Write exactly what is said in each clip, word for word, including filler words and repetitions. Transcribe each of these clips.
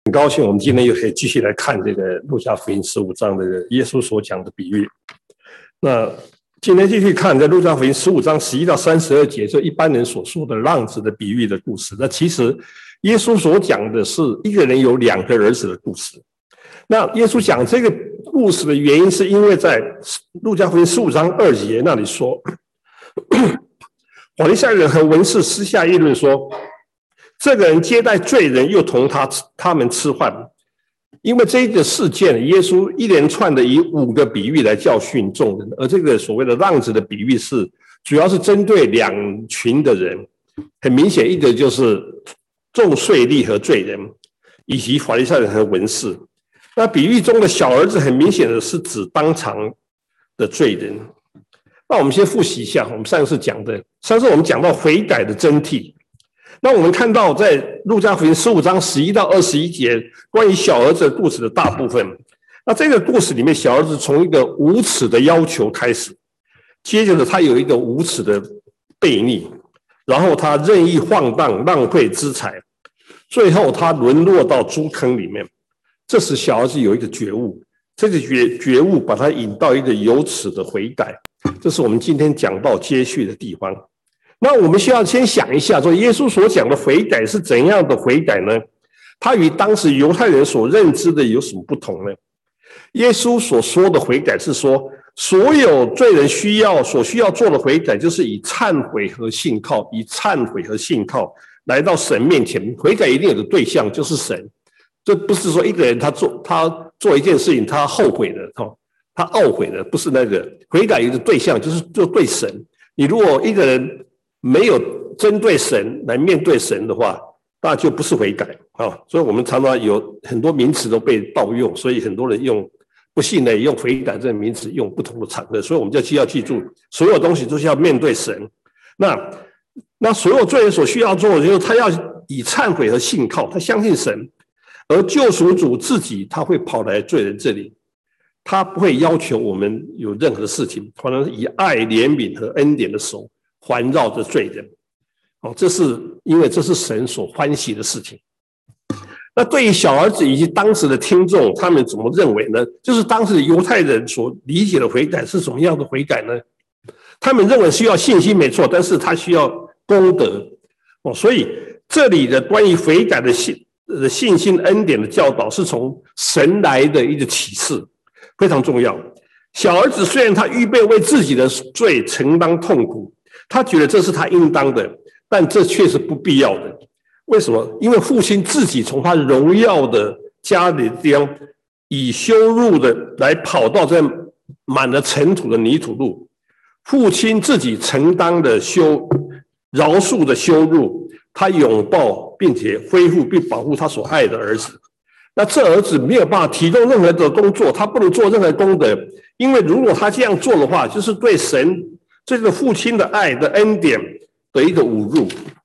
很高兴我们今天又可以继续来看这个路加福音十五章的耶稣所讲的比喻。那今天继续看在路加福音十五章十一到三十二节，就一般人所说的浪子的比喻的故事。那其实耶稣所讲的是一个人有两个儿子的故事。那耶稣讲这个故事的原因，是因为在路加福音十五章二节那里说，法利赛人和文士私下议论说，这个人接待罪人，又同他他们吃饭。因为这个事件，耶稣一连串的以五个比喻来教训众人，而这个所谓的浪子的比喻是主要是针对两群的人。很明显，一个就是重税吏和罪人，以及法利赛人和文士。那比喻中的小儿子，很明显的是指当场的罪人。那我们先复习一下我们上次讲的，上次我们讲到悔改的真谛。那我们看到在路加福音十五章十一到二十一节关于小儿子的故事的大部分。那这个故事里面，小儿子从一个无耻的要求开始，接着他有一个无耻的悖逆，然后他任意晃荡，浪费资财，最后他沦落到猪坑里面。这时小儿子有一个觉悟，这个觉觉悟把他引到一个有耻的悔改。这是我们今天讲到接续的地方。那我们需要先想一下，说耶稣所讲的悔改是怎样的悔改呢？他与当时犹太人所认知的有什么不同呢？耶稣所说的悔改是说，所有罪人需要所需要做的悔改，就是以忏悔和信靠，以忏悔和信靠来到神面前。悔改一定有个对象，就是神。这不是说一个人他做他做一件事情他后悔了，他懊悔了，不是那个。悔改有一个对象，就是就对神。你如果一个人没有针对神来面对神的话，那就不是悔改啊。所以我们常常有很多名词都被盗用，所以很多人用不信的用悔改这个名词用不同的场合，所以我们就需要记住，所有东西都是要面对神。那那所有罪人所需要做的，就是他要以忏悔和信靠，他相信神，而救赎主自己他会跑来罪人这里，他不会要求我们有任何事情，反而是以爱、怜悯和恩典的手环绕着罪人。哦，这是因为这是神所欢喜的事情。那对于小儿子以及当时的听众，他们怎么认为呢？就是当时的犹太人所理解的悔改是什么样的悔改呢？他们认为需要信心没错，但是他需要功德。哦，所以这里的关于悔改的信的信心恩典的教导，是从神来的一个启示，非常重要。小儿子虽然他预备为自己的罪承担痛苦，他觉得这是他应当的，但这却是不必要的。为什么？因为父亲自己从他荣耀的家里地方，以羞辱的来跑到这满了尘土的泥土路，父亲自己承担的羞饶恕的羞辱，他拥抱并且恢复并保护他所爱的儿子。那这儿子没有办法提供任何的工作，他不能做任何功德，因为如果他这样做的话，就是对神这个父亲的爱的恩典的一个侮辱。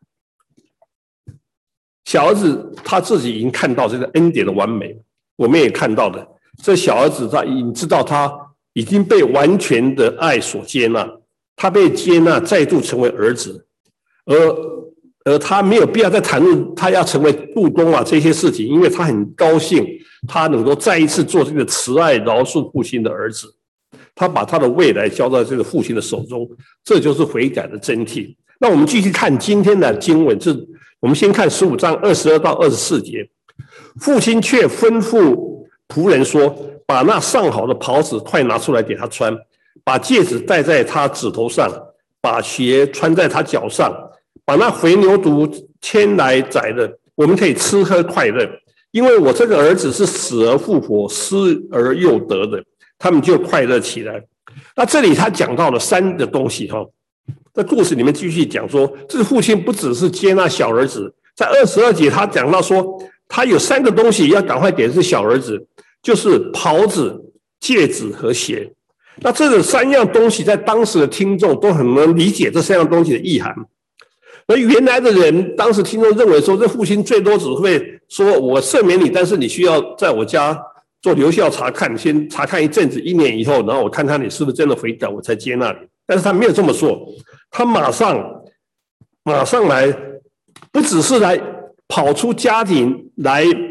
小儿子他自己已经看到这个恩典的完美，我们也看到的，这小儿子他已经知道他已经被完全的爱所接纳，他被接纳再度成为儿子，而而他没有必要再谈论他要成为雇工啊这些事情，因为他很高兴他能够再一次做这个慈爱饶恕父亲的儿子。他把他的未来交到这个父亲的手中，这就是悔改的真谛。那我们继续看今天的经文，是我们先看十五章二十二到二十四节。父亲却吩咐仆人说，把那上好的袍子快拿出来给他穿，把戒指戴在他指头上，把鞋穿在他脚上，把那肥牛犊牵来宰了，我们可以吃喝快乐，因为我这个儿子是死而复活，失而又得的。他们就快乐起来。那这里他讲到了三个东西哈，在故事里面继续讲说，这个父亲不只是接纳小儿子，在二十二节他讲到说，他有三个东西要赶快给这小儿子，就是袍子、戒指和鞋。那这个三样东西在当时的听众都很能理解这三样东西的意涵。而原来的人，当时听众认为说，这父亲最多只会说我赦免你，但是你需要在我家做留校查看，先查看一阵子，一年以后，然后我看看你是不是真的悔改，我才接纳你。但是他没有这么说，他马上马上来，不只是来跑出家庭来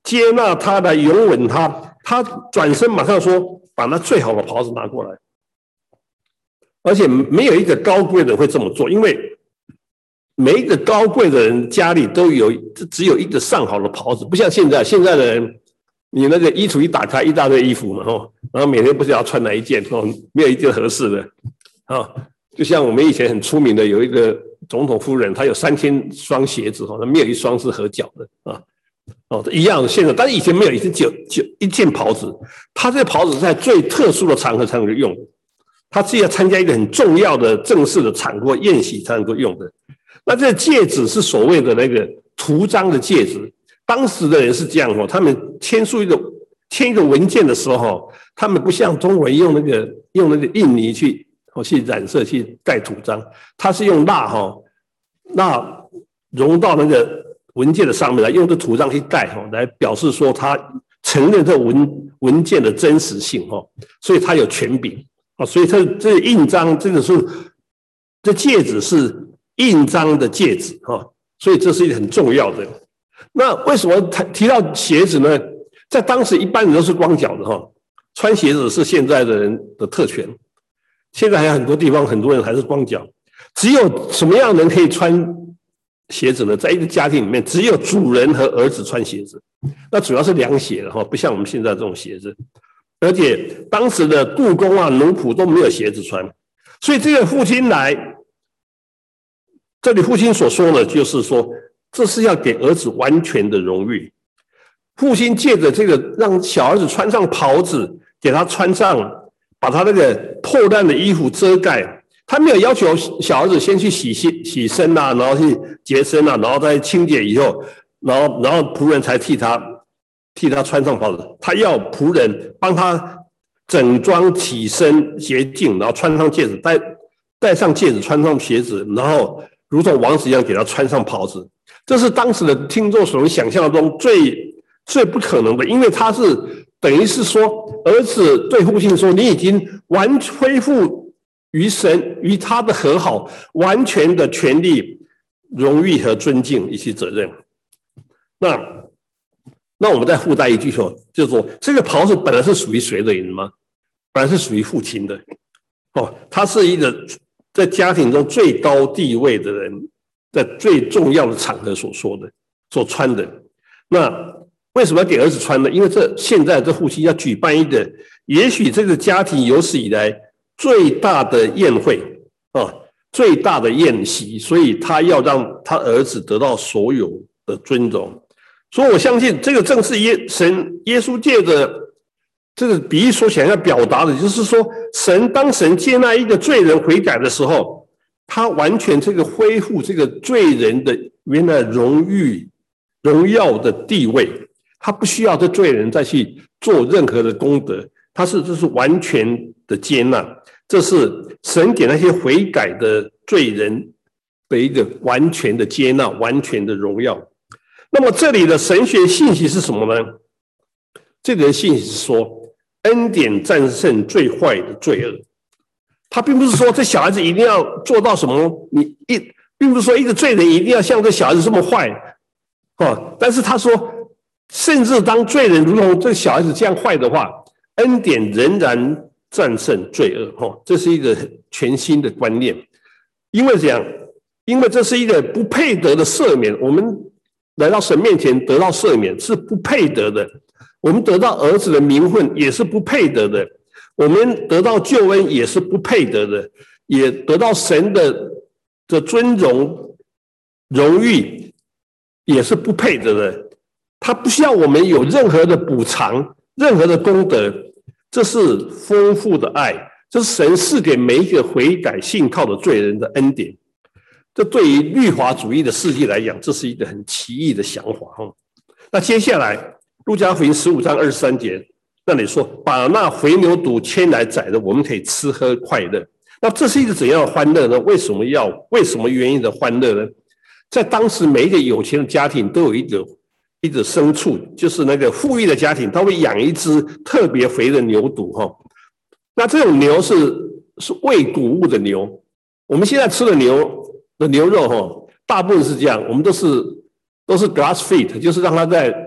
接纳他，来拥吻他。他转身马上说：“把那最好的袍子拿过来。”而且没有一个高贵的人会这么做，因为每一个高贵的人家里都有只有一个上好的袍子，不像现在，现在的人你那个衣橱一打开，一大堆衣服嘛，哦，然后每天不知道穿哪一件，哦，没有一件合适的，啊，就像我们以前很出名的有一个总统夫人，她有三千双鞋子，哦，没有一双是合脚的啊。哦，一样现在，但是以前没有，以前只有就一件袍子，他这个袍子是在最特殊的场合才能够用的，他是要参加一个很重要的正式的场合宴席才能够用的。那这个戒指是所谓的那个图章的戒指，当时的人是这样哦，他们签署一个签一个文件的时候，他们不像中国人用那个用那个印泥去哦去染色去盖图章，他是用蜡哈蜡融到那个文件的上面来，用这图章去盖哈，来表示说他承认这文文件的真实性哈，所以他有权柄啊，所以这这印章这个是这戒指是印章的戒指哈，所以这是一个很重要的。那为什么提到鞋子呢？在当时一般人都是光脚的哈，穿鞋子是现在的人的特权。现在还有很多地方很多人还是光脚，只有什么样的人可以穿鞋子呢？在一个家庭里面，只有主人和儿子穿鞋子，那主要是凉鞋了哈，不像我们现在这种鞋子。而且当时的雇工啊、奴仆都没有鞋子穿，所以这个父亲来，这里父亲所说的就是说，这是要给儿子完全的荣誉。父亲借着这个让小儿子穿上袍子，给他穿上，把他那个破烂的衣服遮盖。他没有要求小儿子先去洗洗洗身啊，然后去洁身啊，然后再清洁以后，然后然后仆人才替他替他穿上袍子。他要仆人帮他整装起身洁净，然后穿上戒指，戴戴上戒指，穿上鞋子，然后如同王子一样给他穿上袍子。这是当时的听众所能想象中最最不可能的，因为他是等于是说，儿子对父亲说：“你已经完恢复于神与他的和好，完全的权利、荣誉和尊敬以及责任。”那那我们再附带一句说，就是说这个袍子本来是属于谁的人吗？本来是属于父亲的。哦，他是一个在家庭中最高地位的人，在最重要的场合所说的、所穿的。那为什么要给儿子穿呢？因为这现在这父亲要举办一个，也许这个家庭有史以来最大的宴会啊，最大的宴席，所以他要让他儿子得到所有的尊荣。所以我相信这个正是耶神耶稣借着这个比喻所想要表达的，就是说神当神接纳一个罪人悔改的时候，他完全这个恢复这个罪人的原来荣誉荣耀的地位，他不需要这罪人再去做任何的功德，他是这是完全的接纳，这是神给那些悔改的罪人的一个完全的接纳，完全的荣耀。那么这里的神学信息是什么呢？这个信息是说，恩典战胜最坏的罪恶。他并不是说这小孩子一定要做到什么，你一并不是说一个罪人一定要像这小孩子这么坏，哦，但是他说，甚至当罪人如同这小孩子这样坏的话，恩典仍然战胜罪恶，哦，这是一个全新的观念。因为这样，因为这是一个不配得的赦免，我们来到神面前得到赦免是不配得的，我们得到儿子的名分也是不配得的，我们得到救恩也是不配得的，也得到神的的尊荣荣誉也是不配得的。他不需要我们有任何的补偿，任何的功德，这是丰富的爱，这是神赐给每一个悔改信靠的罪人的恩典。这对于律法主义的世界来讲，这是一个很奇异的想法。那接下来路加福音十五章二十三节那里说，把那肥牛犊牵来宰的，我们可以吃喝快乐。那这是一个怎样的欢乐呢？为什么要为什么原因的欢乐呢？在当时每一个有钱的家庭都有一个一个牲畜，就是那个富裕的家庭他会养一只特别肥的牛犊。那这种牛是是喂谷物的牛，我们现在吃的牛的牛肉大部分是这样，我们都是都是 grass feed， 就是让它在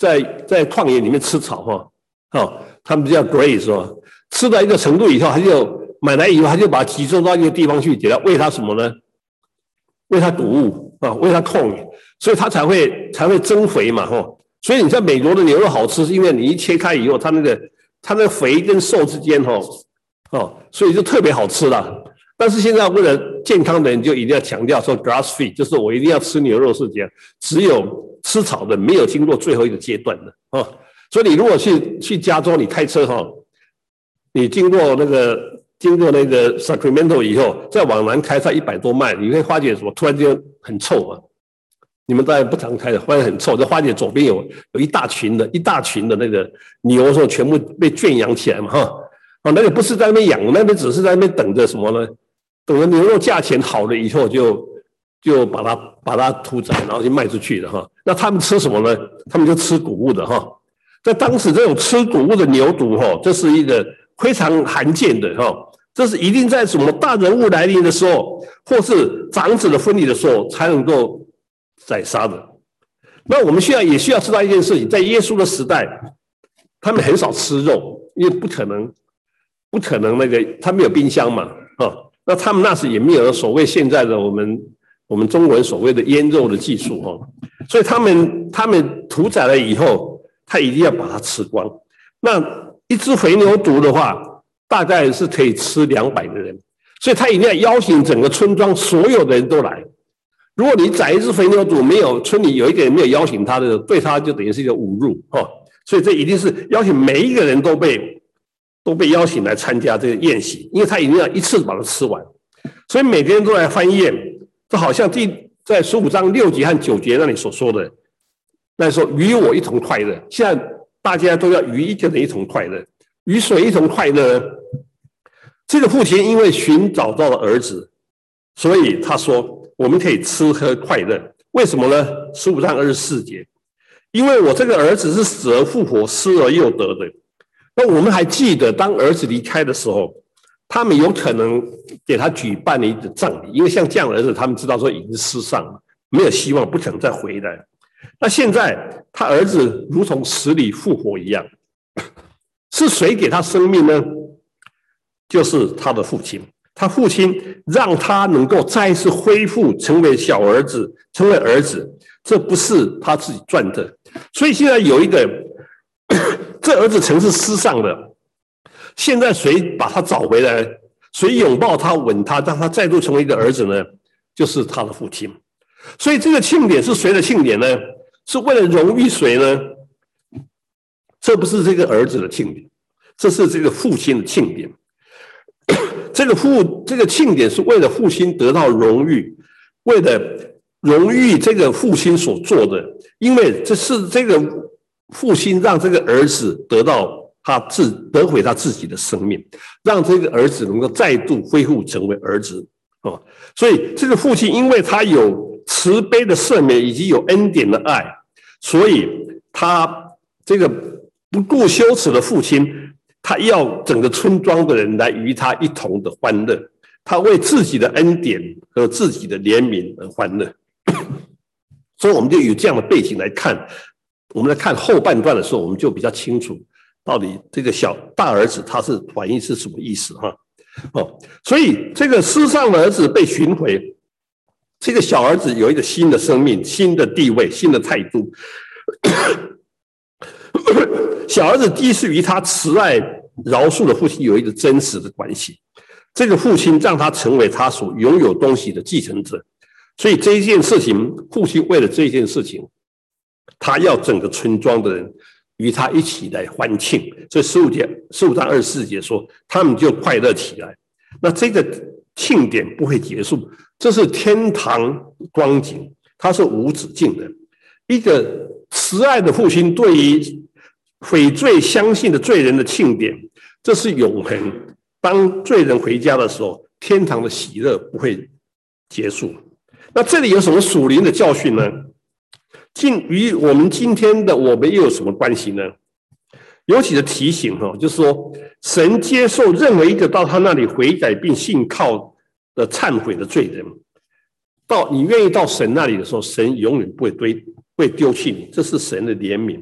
在在旷野里面吃草哈，哦，他们叫 graze 哦，吃到一个程度以后，他就买来以后，他就把它集中到一个地方去，给它喂它什么呢？喂它谷物啊，喂它空，所以它才会才会增肥嘛哈。所以你在美国的牛肉好吃，是因为你一切开以后，它那个它那个肥跟瘦之间哈，哦，所以就特别好吃了。但是现在为了健康的人，就一定要强调说 grass feed， 就是我一定要吃牛肉是这样，只有吃草的没有经过最后一个阶段的啊。所以你如果去去加州，你开车哈，你经过那个。经过那个 Sacramento 以后，再往南开上一百多迈，你会发觉什么？突然间很臭啊！你们当然不常开的，忽然很臭，就发觉左边有有一大群的、一大群的那个牛，说全部被圈养起来嘛，哈，啊，那个不是在那边养，那边只是在那边等着什么呢？等着牛肉价钱好了以后就，就就把它把它屠宰，然后就卖出去的哈。那他们吃什么呢？他们就吃谷物的哈。在当时这种吃谷物的牛犊哈，这是一个非常罕见的哈。这是一定在什么大人物来临的时候，或是长子的婚礼的时候才能够宰杀的。那我们现在也需要知道一件事情，在耶稣的时代，他们很少吃肉，因为不可能，不可能那个他没有冰箱嘛，啊，那他们那时也没有所谓现在的我们我们中国人所谓的腌肉的技术哈，所以他们他们屠宰了以后，他一定要把它吃光。那一只肥牛犊的话，大概是可以吃两百个人，所以他一定要邀请整个村庄所有的人都来。如果你宰一只肥牛犊，没有村里有一个人没有邀请他的，对他就等于是一个侮辱哈。所以这一定是邀请每一个人都被都被邀请来参加这个宴席，因为他一定要一次把它吃完。所以每个人都来欢宴，这好像第在十五章六节和九节那里所说的，那说与我一同快乐。现在大家都要与一个人一同快乐，与谁一同快乐呢？这个父亲因为寻找到了儿子，所以他说我们可以吃喝快乐。为什么呢？十五章二十四节，因为我这个儿子是死而复活，失而又得的。那我们还记得，当儿子离开的时候，他们有可能给他举办了一个葬礼，因为像这样的儿子，他们知道说已经失丧了，没有希望，不可能再回来。那现在他儿子如同死里复活一样，是谁给他生命呢？就是他的父亲。他父亲让他能够再一次恢复，成为小儿子，成为儿子，这不是他自己赚的。所以现在有一个，这儿子曾是失丧的，现在谁把他找回来？谁拥抱他、吻他，让他再度成为一个儿子呢？就是他的父亲。所以这个庆典是谁的庆典呢？是为了荣誉谁呢？这不是这个儿子的庆典，这是这个父亲的庆典。这个父这个庆典是为了父亲得到荣誉，为了荣誉这个父亲所做的，因为这是这个父亲让这个儿子得到他自得回他自己的生命，让这个儿子能够再度恢复成为儿子哦。所以这个父亲因为他有慈悲的赦免以及有恩典的爱，所以他这个不顾羞耻的父亲，他要整个村庄的人来与他一同的欢乐，他为自己的恩典和自己的怜悯而欢乐。所以我们就有这样的背景来看，我们来看后半段的时候，我们就比较清楚到底这个小大儿子他是反应是什么意思哈。哦，所以这个失丧的儿子被寻回，这个小儿子有一个新的生命、新的地位、新的态度。小儿子第一次与他慈爱饶恕的父亲有一个真实的关系，这个父亲让他成为他所拥有东西的继承者，所以这一件事情，父亲为了这件事情，他要整个村庄的人与他一起来欢庆。所以十五节十五章二十四节说，他们就快乐起来。那这个庆典不会结束，这是天堂光景，它是无止境的。一个慈爱的父亲对于悔罪相信的罪人的庆典，这是永恒。当罪人回家的时候，天堂的喜乐不会结束。那这里有什么属灵的教训呢？今与我们今天的我们又有什么关系呢？尤其的提醒哈，就是说，神接受任何一个到他那里悔改并信靠的忏悔的罪人，到你愿意到神那里的时候，神永远不会堆会丢弃你，这是神的怜悯。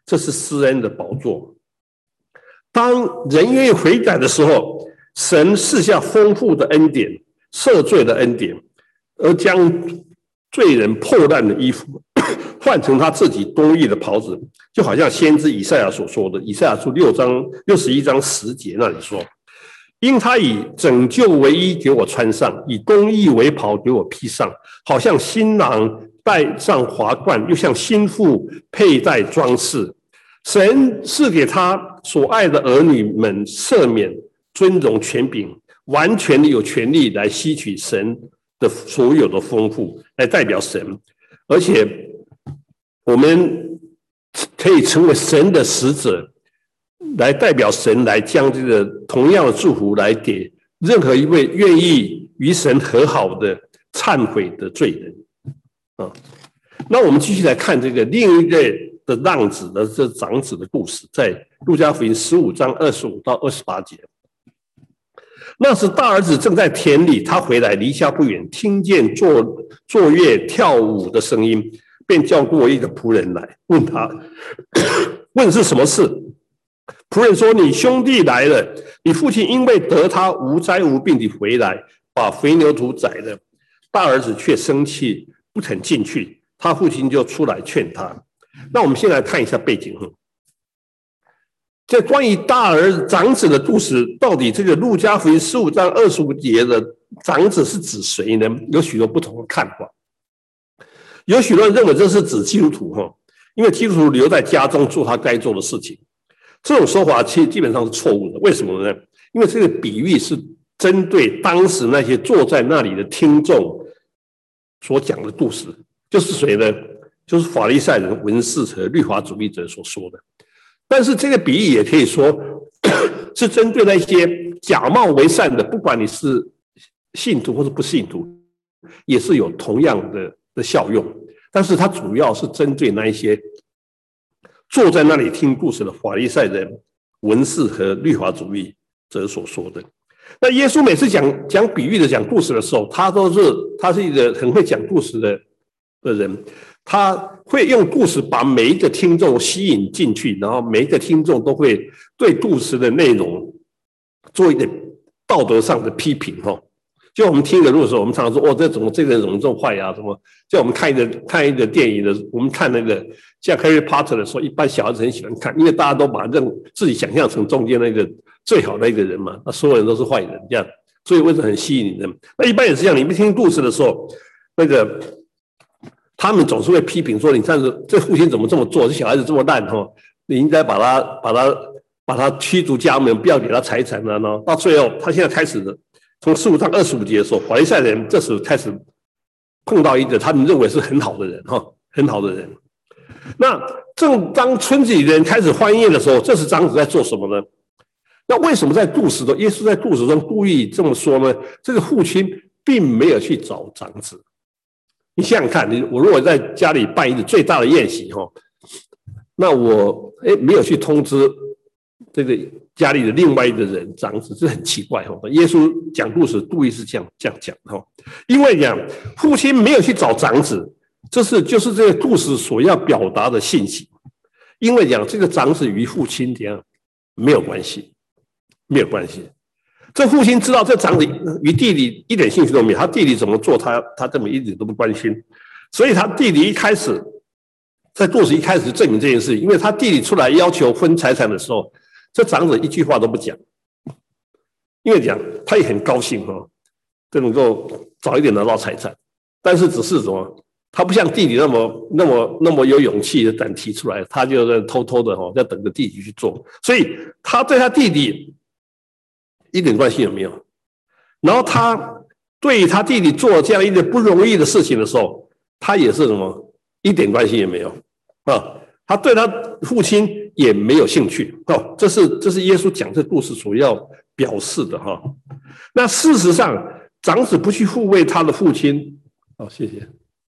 这是施恩的宝座。当人愿意悔改的时候，神赐下丰富的恩典，赦罪的恩典，而将罪人破烂的衣服换成他自己公义的袍子，就好像先知以赛亚所说的，以赛亚书六章六十一章十节那里说：因他以拯救为衣给我穿上，以公义为袍给我披上，好像新郎戴上华冠，又像新妇佩戴装饰。神赐给他所爱的儿女们赦免、尊荣、权柄，完全的有权利来吸取神的所有的丰富，来代表神。而且我们可以成为神的使者，来代表神，来将这个同样的祝福来给任何一位愿意与神和好的忏悔的罪人啊。那我们继续来看这个另一类的浪子的这长子的故事，在路加福音十五章二十五到二十八节。那时大儿子正在田里，他回来离家不远，听见坐坐乐跳舞的声音，便叫过一个仆人来问他，问是什么事。仆人说：你兄弟来了，你父亲因为得他无灾无病地回来，把肥牛犊宰了。大儿子却生气，不肯进去，他父亲就出来劝他。那我们先来看一下背景。这关于大儿子长子的故事，到底这个路加福音十五章二十五节的长子是指谁呢？有许多不同的看法。有许多人认为这是指基督徒，因为基督徒留在家中做他该做的事情。这种说法其实基本上是错误的。为什么呢？因为这个比喻是针对当时那些坐在那里的听众所讲的故事，就是谁呢？就是法利赛人、文士和律法主义者所说的。但是这个比喻也可以说是针对那些假冒为善的，不管你是信徒或是不信徒，也是有同样的的效用。但是它主要是针对那一些坐在那里听故事的法利赛人、文士和律法主义者所说的。那耶稣每次讲讲比喻的、讲故事的时候，他都是他是一个很会讲故事的的人。他会用故事把每一个听众吸引进去，然后每一个听众都会对故事的内容做一点道德上的批评。就我们听的路的时候，我们常常说：“哦，这怎么这个人怎么这么坏呀？”什么？就我们看一个看一个电影的，我们看那个像《Harry Potter》的时候，一般小孩子很喜欢看，因为大家都把认自己想象成中间那个最好的一个人嘛，那所有人都是坏人这样，所以为什么很吸引人？那一般也是这样，你们听故事的时候，那个。他们总是会批评说：“你看这这父亲怎么这么做？这小孩子这么烂哈！你应该把他把他把他驱逐家门，不要给他财产了呢。”到最后，他现在开始的从十五章二十五节的时候，法利赛人这时开始碰到一个他们认为是很好的人哈，很好的人。那正当村子里的人开始欢宴的时候，这时长子在做什么呢？那为什么在故事中，耶稣在故事中故意这么说呢？这个父亲并没有去找长子。你想想看，你我如果在家里办一个最大的宴席哈，那我哎没有去通知这个家里的另外一个人长子，这很奇怪哈。耶稣讲故事故意是这样这样讲哈，因为讲父亲没有去找长子，这是就是这个故事所要表达的信息。因为讲这个长子与父亲怎样没有关系，没有关系。这父亲知道这长子与弟弟一点兴趣都没有，他弟弟怎么做，他他根本一点都不关心，所以他弟弟一开始在故事一开始证明这件事，因为他弟弟出来要求分财产的时候，这长子一句话都不讲，因为讲他也很高兴哈，就能够早一点拿到财产，但是只是什么，他不像弟弟那么那么那么有勇气的敢提出来，他就在偷偷的哈，在等着弟弟去做，所以他对他弟弟一点关系也没有。然后他对他弟弟做这样一个不容易的事情的时候，他也是什么一点关系也没有啊。他对他父亲也没有兴趣哦。这是这是耶稣讲这故事所要表示的哈。那事实上，长子不去护卫他的父亲，好，谢谢。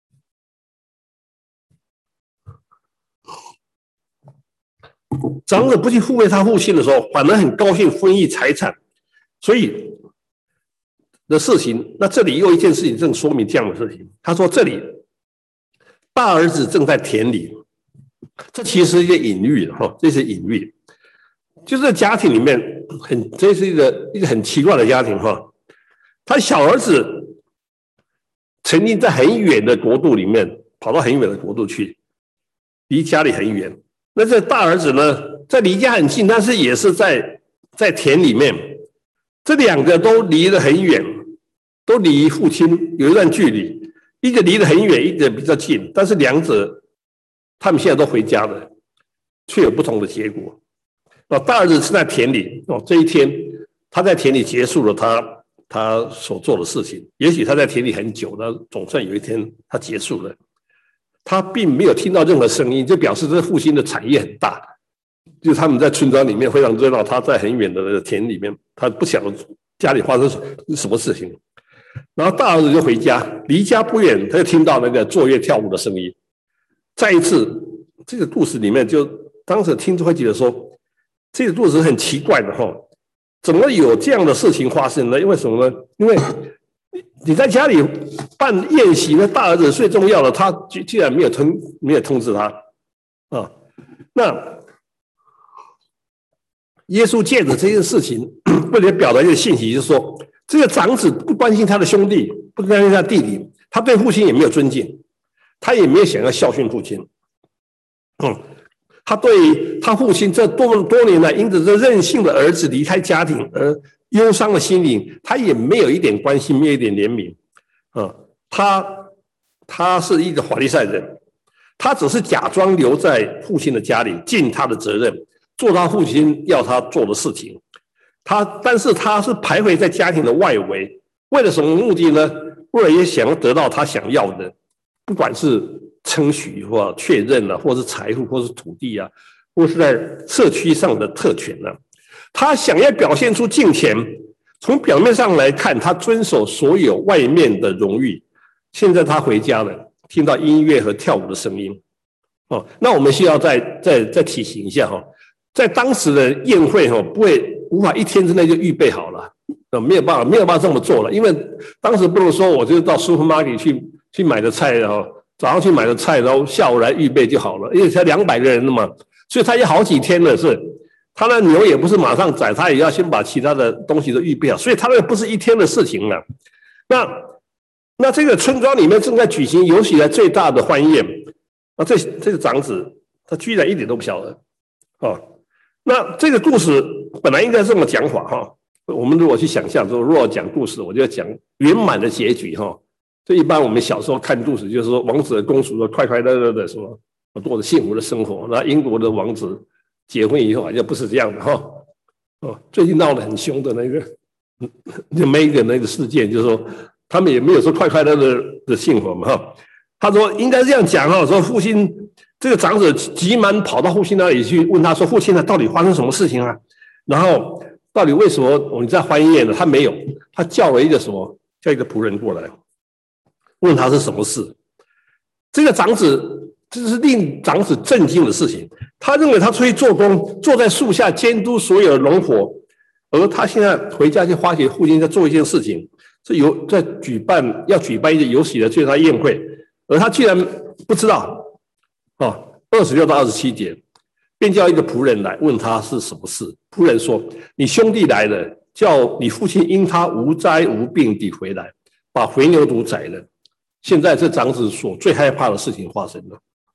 长子不去护卫他父亲的时候，反而很高兴分一财产。所以的事情，那这里又一件事情正说明这样的事情。他说这里大儿子正在田里， 这其实是一个隐喻哈，这是隐喻，就是家庭里面很，这是一个一个很奇怪的家庭哈。他小儿子曾经在很远的国度里面，跑到很远的国度去，离家里很远。那这大儿子呢，在离家很近，但是也是在在田里面。这两个都离得很远，都离父亲有一段距离，一个离得很远，一个比较近，但是两者他们现在都回家了，却有不同的结果。哦，大儿子是在田里哦，这一天他在田里结束了他他所做的事情。也许他在田里很久，那总算有一天他结束了。他并没有听到任何声音，就表示这父亲的产业很大。就他们在村庄里面非常热闹，他在很远的田里面，他不晓得家里发生什么事情。然后大儿子就回家，离家不远，他就听到那个坐月跳舞的声音。再一次，这个故事里面就当时听就会觉得说，这个故事很奇怪的哈，怎么有这样的事情发生呢？因为什么呢？因为你在家里办宴席，那大儿子最重要的，他居然没有通没有通知他啊，那。耶稣借着这件事情，为了表达一个信息，就是说，这个长子不关心他的兄弟，不关心他弟弟，他对父亲也没有尊敬，他也没有想要孝训父亲。嗯，他对他父亲这多多年来因着这任性的儿子离开家庭而忧伤的心灵，他也没有一点关心，没有一点怜悯。嗯，他他是一个法利赛人，他只是假装留在父亲的家里，尽他的责任。做他父亲要他做的事情，他但是他是徘徊在家庭的外围，为了什么目的呢？为了也想要得到他想要的，不管是称许或确认啊，或是财富，或是土地啊，或是在社区上的特权啊，他想要表现出敬虔。从表面上来看，他遵守所有外面的荣誉。现在他回家了，听到音乐和跳舞的声音。哦，那我们需要再再再提醒一下哈。在当时的宴会哈，不会无法一天之内就预备好了，呃，没有办法，没有办法这么做了，因为当时不能说我就到 supermarket 去去买的菜，然后早上去买的菜，然后下午来预备就好了，因为才两百个人了嘛，所以他有好几天了，是他的牛也不是马上宰，他也要先把其他的东西都预备好，所以他那不是一天的事情了。那那这个村庄里面正在举行有史以来最大的欢宴，啊，这这个长子他居然一点都不晓得，哦。那这个故事本来应该这么讲法哈，我们如果去想象说，如果讲故事，我就要讲圆满的结局哈。就一般我们小时候看故事，就是说王子和公主都快快乐乐的什么过着幸福的生活。那英国的王子结婚以后好像不是这样的哈。哦，最近闹得很凶的那个那 Meghan 那个事件，就是说他们也没有说快快乐乐的幸福嘛哈。他说应该这样讲哈，说父亲。这个长子急忙跑到父亲那里去问他说：“父亲啊，到底发生什么事情啊？然后到底为什么你在欢宴呢？”他没有，他叫了一个什么？叫一个仆人过来，问他是什么事。这个长子，这是令长子震惊的事情。他认为他出去做工，坐在树下监督所有的农活，而他现在回家去发觉父亲在做一件事情，是有在举办要举办一个有史以来最大宴会，而他居然不知道。哦，二十六到二十七节，便叫一个仆人来问他是什么事。仆人说：“你兄弟来了，叫你父亲因他无灾无病地回来，把肥牛犊宰了。现在这长子所最害怕的事情发生了，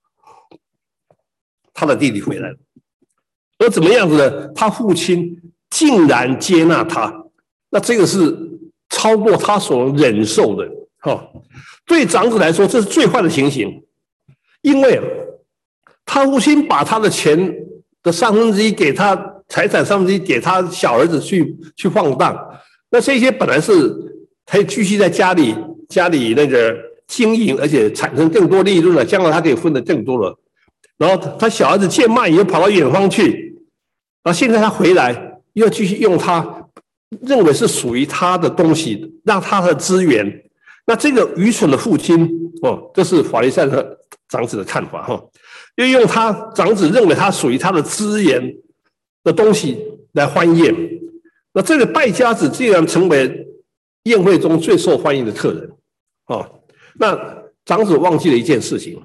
他的弟弟回来了，而怎么样子呢？他父亲竟然接纳他，那这个是超过他所能忍受的。哦，对长子来说，这是最坏的情形，因为他父亲把他的钱的三分之一给他，财产三分之一给他小儿子去去放荡，那这些本来是可以继续在家里家里那个经营，而且产生更多利润了，将来他可以分得更多了。然后他小儿子贱卖也跑到远方去，然后现在他回来又要继续用他认为是属于他的东西，让他的资源。那这个愚蠢的父亲哦，这是法利赛的长子的看法哈。又用他长子认为他属于他的资源的东西来欢宴，那这个败家子竟然成为宴会中最受欢迎的客人哦。那长子忘记了一件事情，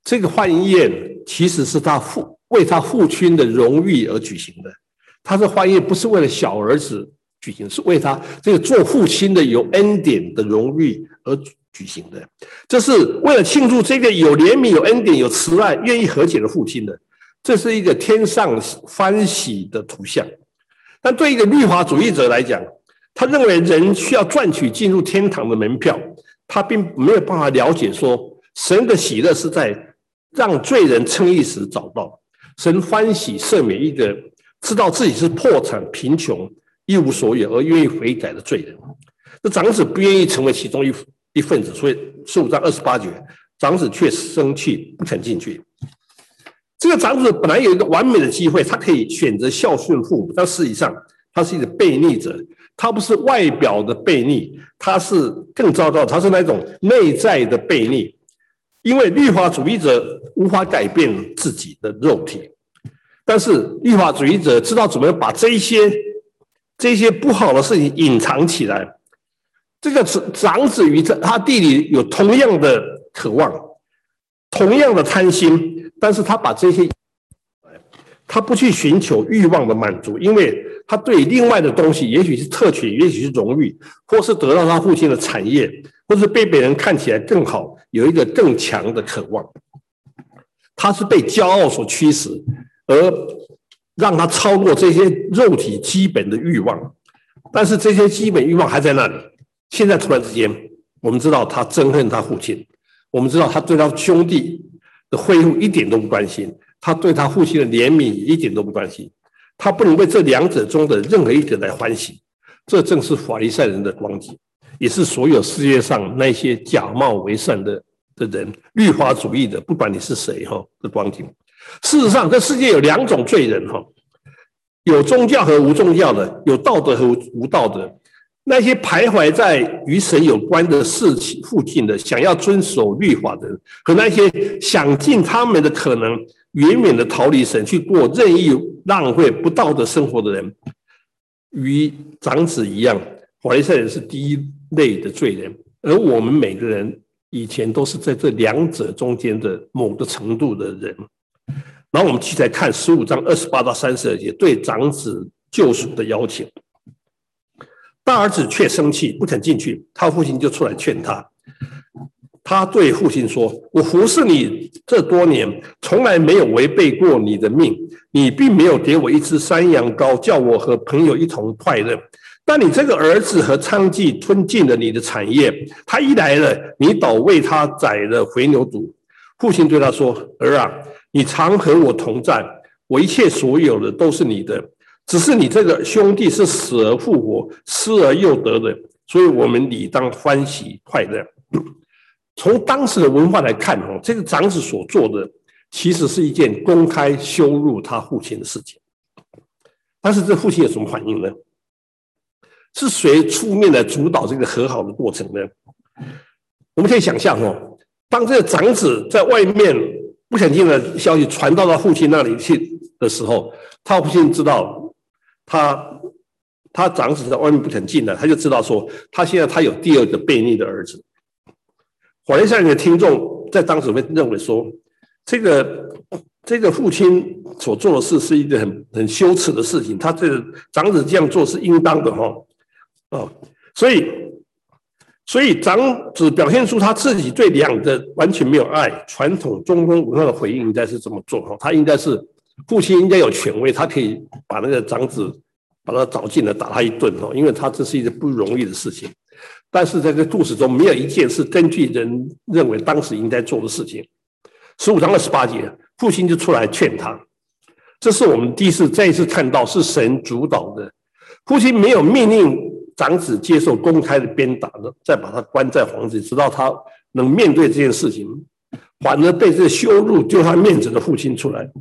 这个欢宴其实是他父为他父亲的荣誉而举行的。他这欢宴不是为了小儿子举行，是为他这个做父亲的有恩典的荣誉而举行的。这是为了庆祝这个有怜悯、有恩典、有慈爱、愿意和解的父亲的。这是一个天上欢喜的图像。但对一个律法主义者来讲，他认为人需要赚取进入天堂的门票，他并没有办法了解说，神的喜乐是在让罪人称义时找到。神欢喜赦免一个知道自己是破产、贫穷、一无所有而愿意悔改的罪人。这长子不愿意成为其中一一份子，所以十五章二十八节，长子却生气，不肯进去。这个长子本来有一个完美的机会，他可以选择孝顺父母，但事实上他是一个悖逆者。他不是外表的悖逆，他是更糟糕，他是那种内在的悖逆。因为律法主义者无法改变自己的肉体，但是律法主义者知道怎么样把这些这些不好的事情隐藏起来。这个长子与他弟弟有同样的渴望，同样的贪心，但是他把这些他不去寻求欲望的满足，因为他对另外的东西，也许是特权，也许是荣誉，或是得到他父亲的产业，或是被别人看起来更好，有一个更强的渴望。他是被骄傲所驱使，而让他超过这些肉体基本的欲望。但是这些基本欲望还在那里。现在突然之间，我们知道他憎恨他父亲，我们知道他对他兄弟的恢复一点都不关心，他对他父亲的怜悯也一点都不关心，他不能为这两者中的任何一个来欢喜。这正是法利赛人的光景，也是所有世界上那些假冒为善的的人，律法主义的，不管你是谁哈的光景。事实上，这世界有两种罪人哈，有宗教和无宗教的，有道德和无道德。那些徘徊在与神有关的事情附近的，想要遵守律法的人，和那些想尽他们的可能远远的逃离神，去过任意浪费不道德生活的人，与长子一样，法利赛人是第一类的罪人，而我们每个人以前都是在这两者中间的某个程度的人。然后我们继续来看十五章二十八到三十二节对长子救赎的邀请。大儿子却生气，不肯进去，他父亲就出来劝他。他对父亲说：“我服侍你这多年，从来没有违背过你的命，你并没有给我一只山羊羔，叫我和朋友一同快乐。但你这个儿子和娼妓吞尽了你的产业，他一来了，你倒为他宰了肥牛犊。”父亲对他说：“儿啊，你常和我同在，我一切所有的都是你的。只是你这个兄弟是死而复活，失而又得的，所以我们理当欢喜快乐。”从当时的文化来看，这个长子所做的其实是一件公开羞辱他父亲的事情。但是这父亲有什么反应呢？是谁出面来主导这个和好的过程呢？我们可以想象，当这个长子在外面不小心的消息传到他父亲那里去的时候，他父亲知道他他长子在外面不肯进来，他就知道说他现在他有第二个悖逆的儿子。法利赛人的听众在当时会认为说，这个这个父亲所做的事是一个很很羞耻的事情，他这个长子这样做是应当的哈。哦，所以所以长子表现出他自己对两个完全没有爱，传统中东文化的回应应该是这么做哈，他应该是父亲应该有权威，他可以把那个长子把他找进来打他一顿哈，因为他这是一个不容易的事情。但是在这故事中，没有一件是根据人认为当时应该做的事情。十五章二十八节，父亲就出来劝他。这是我们第一次再一次看到是神主导的。父亲没有命令长子接受公开的鞭打，再把他关在房子里，直到他能面对这件事情，反而被这羞辱丢他面子的父亲出来。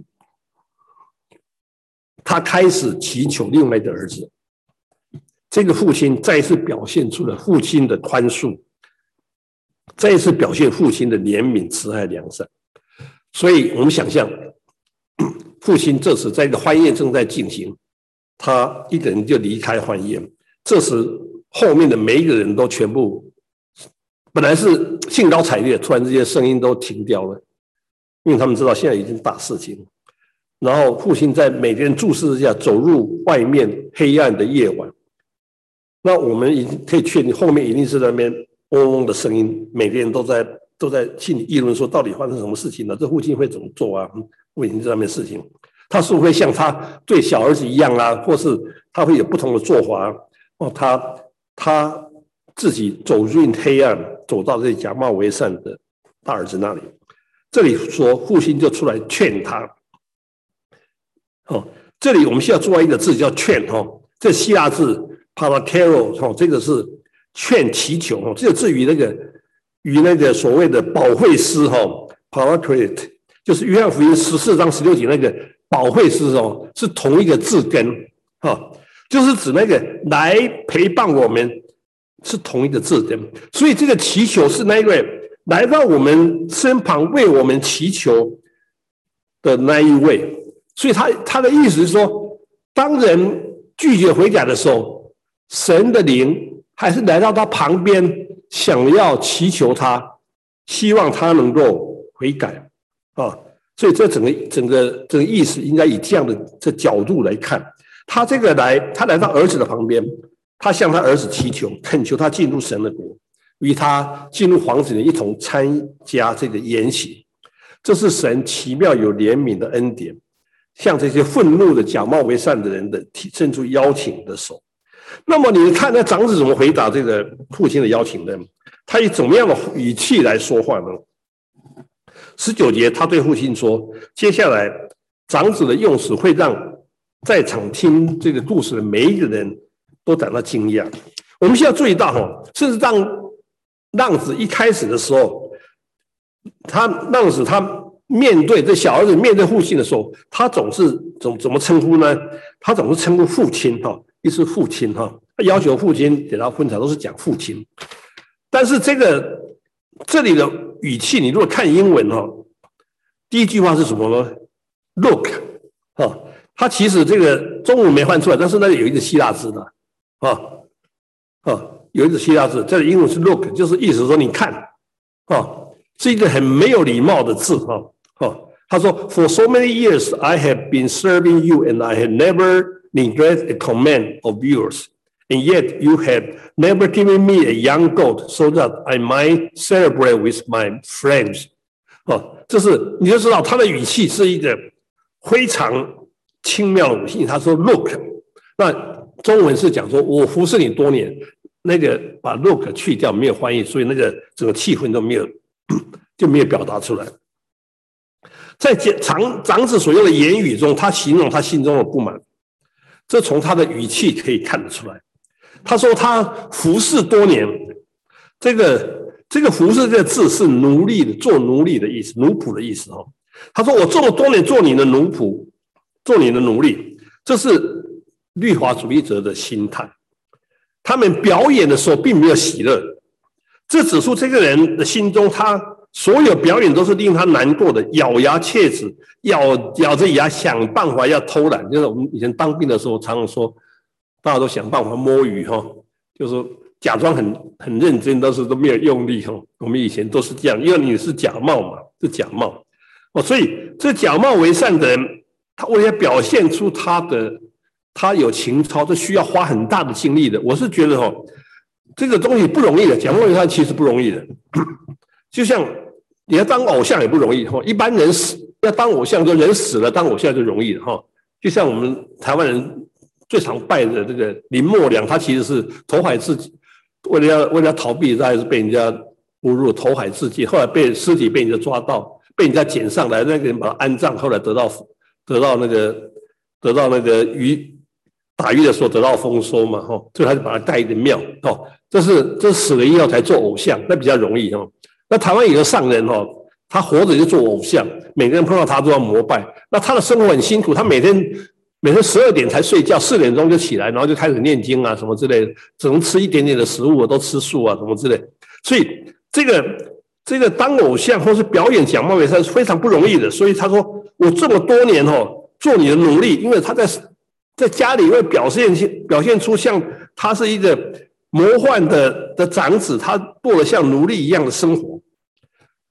他开始祈求另外的儿子。这个父亲再一次表现出了父亲的宽恕，再一次表现父亲的怜悯、慈爱、良善。所以我们想象，父亲这时在一个欢宴正在进行，他一个人就离开欢宴。这时后面的每一个人都全部本来是兴高采烈，突然之间声音都停掉了。 因为他们知道现在已经大事情。然后父亲在每个人注视之下走入外面黑暗的夜晚。那我们已经可以确定，后面一定是在那边嗡嗡的声音，每个人都在都在心里议论说，到底发生什么事情了？这父亲会怎么做啊？我已经知道那事情，他是不是会像他对小儿子一样啊，或是他会有不同的做法？哦，他他自己走进黑暗，走到这假冒为善的大儿子那里。这里说父亲就出来劝他。哦，这里我们需要注意一个字叫劝哦，这希腊字 parakero 哦，这个是劝祈求哦，这个字与那个与那个所谓的保惠师哦 paraclete 就是约翰福音十四章十六节那个保惠师哦，是同一个字根哦，就是指那个来陪伴我们是同一个字根，所以这个祈求是那位来到我们身旁为我们祈求的那一位。所以 他, 他的意思是说，当人拒绝悔改的时候，神的灵还是来到他旁边，想要祈求他，希望他能够悔改啊。所以这整个整个整个意思应该以这样的这角度来看。他这个来，他来到儿子的旁边，他向他儿子祈求，恳求他进入神的国，与他进入皇子里一同参加这个筵席。这是神奇妙有怜悯的恩典。向这些愤怒的假冒为善的人的伸出邀请的手。那么你看那长子怎么回答这个父亲的邀请呢？他以怎么样的语气来说话呢？十九节他对父亲说，接下来长子的用词会让在场听这个故事的每一个人都感到惊讶。我们需要注意到甚至让浪子一开始的时候，他浪子他面对这小儿子面对父亲的时候，他总是怎怎么称呼呢？他总是称呼父亲哈，意思父亲哈，他要求父亲给他婚茶都是讲父亲。但是这个这里的语气，你如果看英文哈，第一句话是什么呢 ？Look 哈，他其实这个中文没翻出来，但是那里有一个希腊字的啊啊，有一个希腊字，这里英文是 look， 就是意思说你看啊，是一个很没有礼貌的字哈。哦，他说 ，For so many years I have been serving you, and I have never neglected a command of yours, and yet you have never given me a young goat, so that I might celebrate with my friends. 哦，这是你就知道他的语气是一个非常轻妙的语气。他说 ，Look， 那中文是讲说我服侍你多年，那个把 look 去掉没有翻译，所以那个整个气氛都没有就没有表达出来。在长长子所用的言语中，他形容他心中的不满，这从他的语气可以看得出来。他说他服侍多年，这个这个服侍这个字是奴隶的，做奴隶的意思，奴仆的意思哈。他说我这么多年做你的奴仆，做你的奴隶，这是律法主义者的心态。他们表演的时候并没有喜乐，这指出这个人的心中他。所有表演都是令他难过的，咬牙切齿，咬咬着牙想办法要偷懒。就是我们以前当兵的时候，常常说，大家都想办法摸鱼哈，就是假装很很认真，但是都没有用力哈。我们以前都是这样，因为你是假冒嘛，是假冒哦，所以这假冒为善的人，他为了表现出他的他有情操，这需要花很大的精力的。我是觉得哈，这个东西不容易的，假冒为善其实不容易的。就像你要当偶像也不容易哈，一般人死要当偶像，就人死了当偶像就容易了哈。就像我们台湾人最常拜的这个林默娘，他其实是投海自己，为了要为了要逃避，他还是被人家侮辱投海自尽，后来被尸体被人家抓到，被人家捡上来，那个人把他安葬，后来得到得到那个得到那个鱼打鱼的时候得到丰收嘛哈，所以他就把他盖一个庙哦，这是这死了以后才做偶像，那比较容易哈。那台湾有个上人哦，他活着就做偶像，每个人碰到他都要膜拜。那他的生活很辛苦，他每天每天十二点才睡觉，四点钟就起来，然后就开始念经啊什么之类的，只能吃一点点的食物，都吃素啊什么之类的。所以这个这个当偶像或是表演假冒为善是非常不容易的。所以他说我这么多年哦做你的奴隶，因为他在在家里会表现表现出像他是一个魔幻的的长子，他过了像奴隶一样的生活。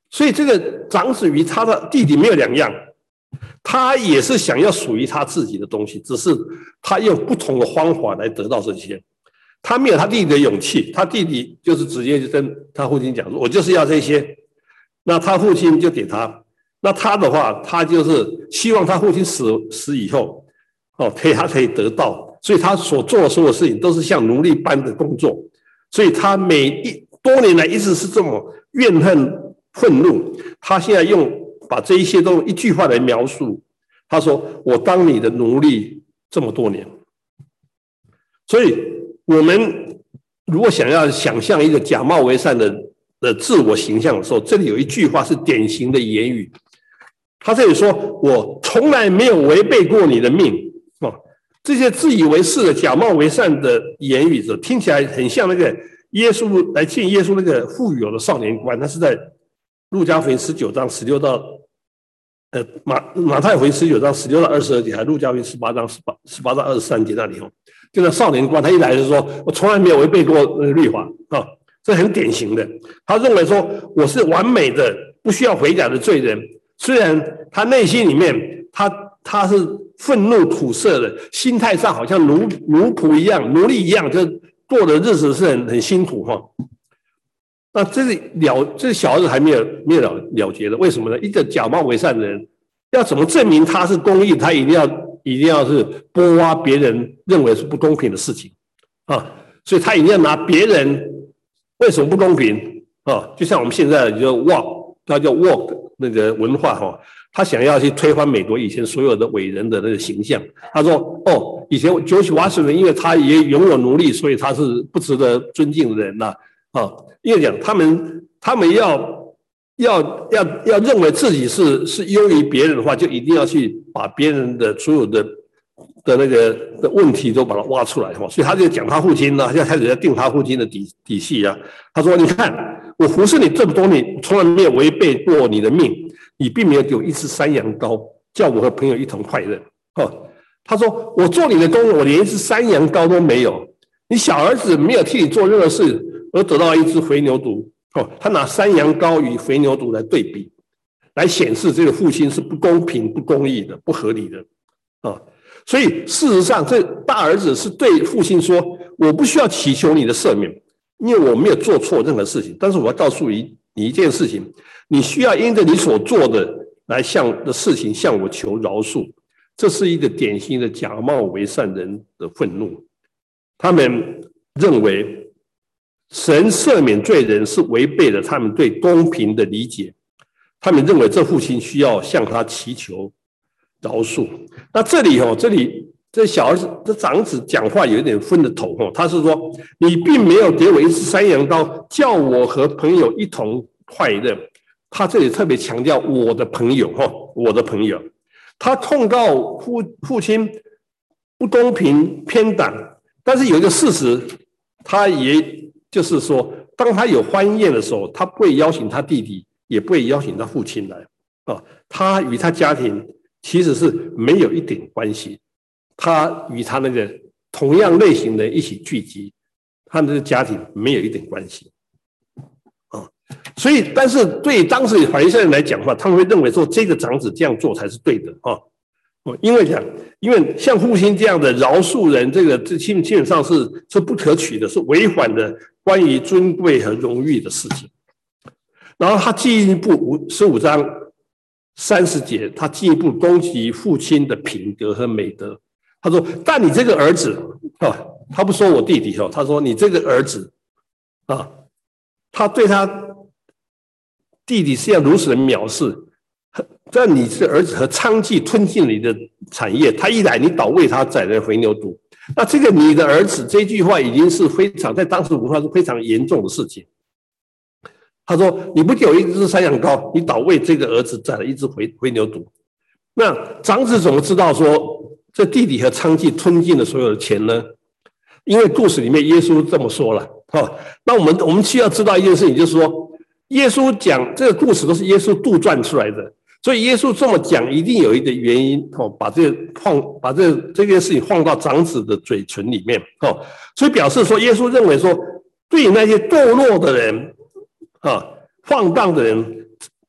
所以这个长子与他的弟弟没有两样，他也是想要属于他自己的东西，只是他用不同的方法来得到这些。他没有他弟弟的勇气，他弟弟就是直接就跟他父亲讲说：“我就是要这些。”那他父亲就给他。那他的话，他就是希望他父亲死死以后，哦，可以他可以得到，所以他所做的所有事情都是像奴隶般的工作。所以他每一多年来一直是这么怨恨、愤怒。他现在用把这一些都用一句话来描述，他说：“我当你的奴隶这么多年。”所以，我们如果想要想象一个假冒为善的的自我形象的时候，这里有一句话是典型的言语。他这里说：“我从来没有违背过你的命。”哦，这些自以为是的假冒为善的言语者，听起来很像那个耶稣来见耶稣那个富有的少年官。他是在路加福音十九章十六到呃马马太福音十九章十六到二十二节，还路加福音十八章十八十八到二十三节那里哦，就那少年官，他一来就说：“我从来没有违背过那个律法。”啊，这很典型的。他认为说我是完美的，不需要悔改的罪人。虽然他内心里面，他他是愤怒吐色的，心态上好像奴奴仆一样、奴隶一样，就过的日子是很很辛苦哈。那这是了，这小儿子还没有没有了了结的，为什么呢？一个假冒为善的人，要怎么证明他是公义？他一定要一定要是剥挖别人认为是不公平的事情啊，所以他一定要拿别人为什么不公平啊？就像我们现在就 walk， 他叫 walk。那个文化哈，他想要去推翻美国以前所有的伟人的那个形象。他说：“哦，以前George Washington，因为他也拥有奴隶，所以他是不值得尊敬的人呐。”啊，因为讲他们他们要要要要认为自己是是优于别人的话，就一定要去把别人的所有的的那个的问题都把它挖出来哈。所以他就讲他父亲呢，就开始在定他父亲的底底细啊。他说：“你看。”我服侍你这么多年，从来没有违背过你的命，你并没有给我一只山羊羔，叫我和朋友一同快乐。哦，他说我做你的工，我连一只山羊羔都没有。你小儿子没有替你做任何事，而得到一只肥牛犊。哦，他拿山羊羔与肥牛犊来对比，来显示这个父亲是不公平、不公义的、不合理的。啊，所以事实上，这大儿子是对父亲说：“我不需要祈求你的赦免。”因为我没有做错任何事情，但是我要告诉你你一件事情，你需要因着你所做的来向的事情向我求饶恕。这是一个典型的假冒为善人的愤怒。他们认为神赦免罪人是违背了他们对公平的理解，他们认为这父亲需要向他祈求饶恕。那这里哦，这里。这小儿子、这长子讲话有一点分了头哦，他是说：“你并没有给我一只山羊羔，叫我和朋友一同快乐。”他这里特别强调我的朋友哈，我的朋友。他控告父父亲不公平偏袒，但是有一个事实，他也就是说，当他有欢宴的时候，他不会邀请他弟弟，也不会邀请他父亲来啊。他与他家庭其实是没有一点关系。他与他那个同样类型的一起聚集，他的家庭没有一点关系啊。所以，但是对当时法利赛人来讲的话，他们会认为说这个长子这样做才是对的啊。因为讲，因为像父亲这样的饶恕人，这个这基基本上是是不可取的，是违反的关于尊贵和荣誉的事情。然后他进一步五十五章三十节，他进一步攻击父亲的品格和美德。他说：“但你这个儿子啊，他不说我弟弟哦，他说你这个儿子啊，他对他弟弟是要如此的藐视。但你这儿子和娼妓吞进你的产业，他一来你倒为他宰了肥牛犊。那这个你的儿子这句话已经是非常在当时文化是非常严重的事情。他说：你不给我一只山羊羔，你倒为这个儿子宰了一只肥肥牛犊。那长子怎么知道说？”这弟弟和娼妓吞进了所有的钱呢？因为故事里面耶稣这么说了。哦，那我们我们需要知道一件事情，就是说，耶稣讲这个故事都是耶稣杜撰出来的，所以耶稣这么讲一定有一个原因。哦，把这个放把这这件事情放到长子的嘴唇里面。哦，所以表示说，耶稣认为说，对于那些堕落的人啊、放荡的人，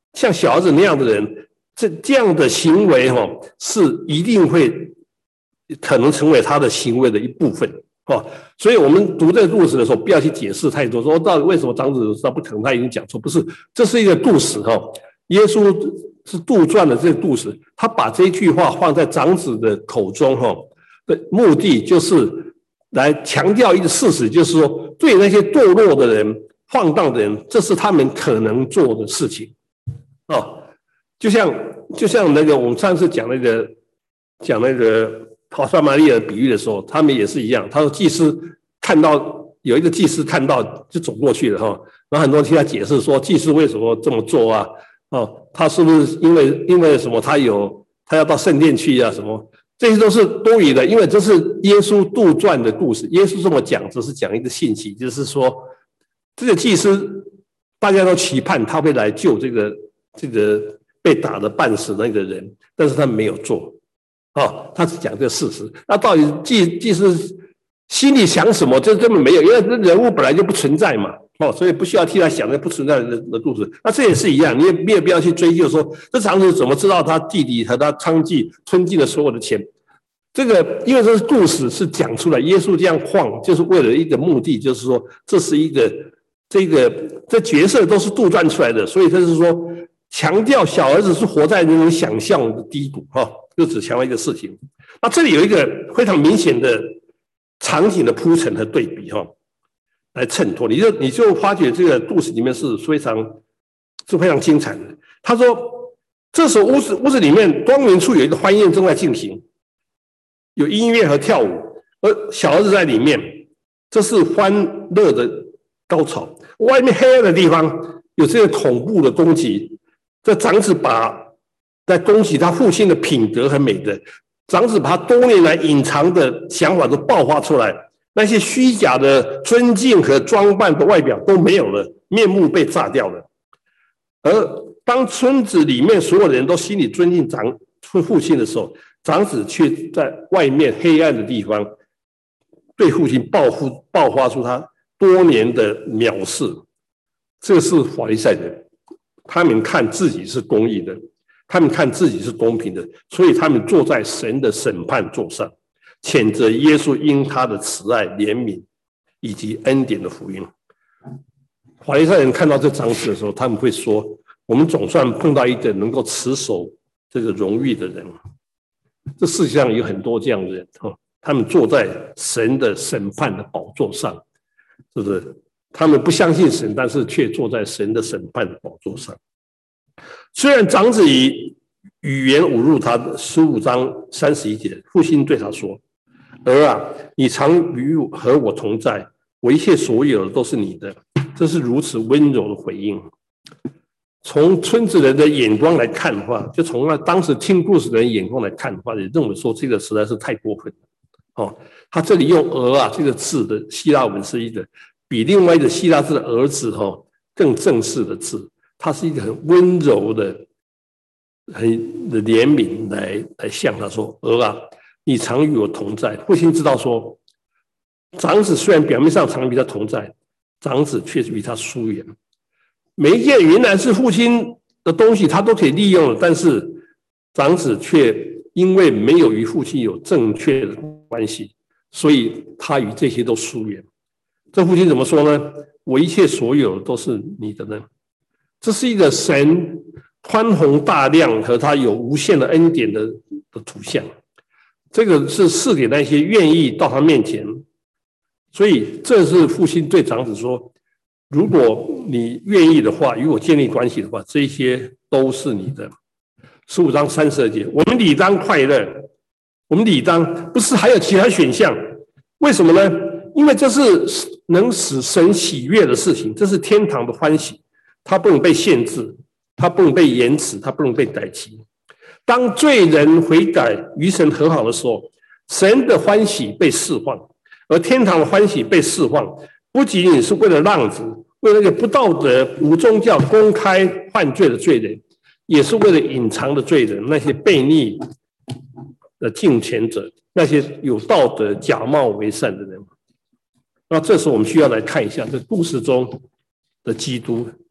像小儿子那样的人，这这样的行为哈、哦，是一定会可能成为他的行为的一部分哦。所以我们读这个故事的时候，不要去解释太多，说到底为什么长子他不可能他已经讲错，不是，这是一个故事哈、哦。耶稣是杜撰的这个故事，他把这句话放在长子的口中哈、哦、的目的就是来强调一个事实，就是说对那些堕落的人、放荡的人，这是他们可能做的事情。哦，就像就像那个我们上次讲那个讲那个好撒玛利亚的比喻的时候，他们也是一样。他说祭司看到有一个祭司看到就走过去了哈，然后很多人听他解释说祭司为什么这么做啊？哦，他是不是因为因为什么？他有他要到圣殿去啊？什么？这些都是多余的，因为这是耶稣杜撰的故事。耶稣这么讲，只是讲一个信息，就是说这个祭司大家都期盼他会来救这个。这个被打得半死的那个人，但是他没有做，哦，他只讲这个事实。那到底祭祭司心里想什么？这根本没有，因为人物本来就不存在嘛，哦，所以不需要替他想那不存在的的故事。那这也是一样，你也没有必要去追究说这长子怎么知道他弟弟和他娼妓吞进了所有的钱。这个因为这是故事是讲出来，耶稣这样晃就是为了一个目的，就是说这是一个这个这角色都是杜撰出来的，所以他是说。强调小儿子是活在那种想象的低谷哈，就只强调一个事情。那这里有一个非常明显的场景的铺陈和对比哈，来衬托，你就你就发觉这个故事里面是非常是非常精彩的。他说，这时候屋子屋子里面光明处有一个欢宴正在进行，有音乐和跳舞，而小儿子在里面，这是欢乐的高潮。外面黑暗的地方有这个恐怖的攻击。这长子把在攻击他父亲的品德和美德，长子把他多年来隐藏的想法都爆发出来，那些虚假的尊敬和装扮的外表都没有了，面目被炸掉了。而当村子里面所有人都心里尊敬长父亲的时候，长子却在外面黑暗的地方对父亲爆发爆发出他多年的藐视。这是法利赛人。他们看自己是公义的，他们看自己是公平的，所以他们坐在神的审判座上，谴责耶稣因他的慈爱、怜悯以及恩典的福音。法利赛人看到这章子的时候，他们会说：“我们总算碰到一个能够持守这个荣誉的人。”这世界上有很多这样的人，他们坐在神的审判的宝座上，是不是？他们不相信神，但是却坐在神的审判的宝座上。虽然长子以语言侮辱他的十五章三十一节，父亲对他说：“儿啊，你常与我和我同在，我一切所有的都是你的。”这是如此温柔的回应。从村子人的眼光来看的话，就从那当时听故事的人眼光来看的话，也认为说这个实在是太过分了。哦，他这里用“儿啊”这个字的希腊文是一个。比另外一个希腊字的儿子哈更正式的字，它是一个很温柔的、很的怜悯来来向他说：“儿啊，你常与我同在。”父亲知道说，长子虽然表面上常与他同在，长子却与他疏远。每一件原来是父亲的东西，他都可以利用了，但是长子却因为没有与父亲有正确的关系，所以他与这些都疏远。这父亲怎么说呢？我一切所有都是你的呢。这是一个神宽宏大量和他有无限的恩典的的图像。这个是赐给那些愿意到他面前。所以这是父亲对长子说：如果你愿意的话，与我建立关系的话，这些都是你的。十五章三十二节，我们理当快乐，我们理当，不是还有其他选项？为什么呢？因为这是能使神喜悦的事情，这是天堂的欢喜，它不能被限制，它不能被延迟，它不能被改期。当罪人悔改与神和好的时候，神的欢喜被释放，而天堂的欢喜被释放，不仅仅是为了浪子，为了那个不道德、无宗教、公开犯罪的罪人，也是为了隐藏的罪人，那些悖逆的敬虔者，那些有道德、假冒为善的人。那这时候我们需要来看一下这故事中的基督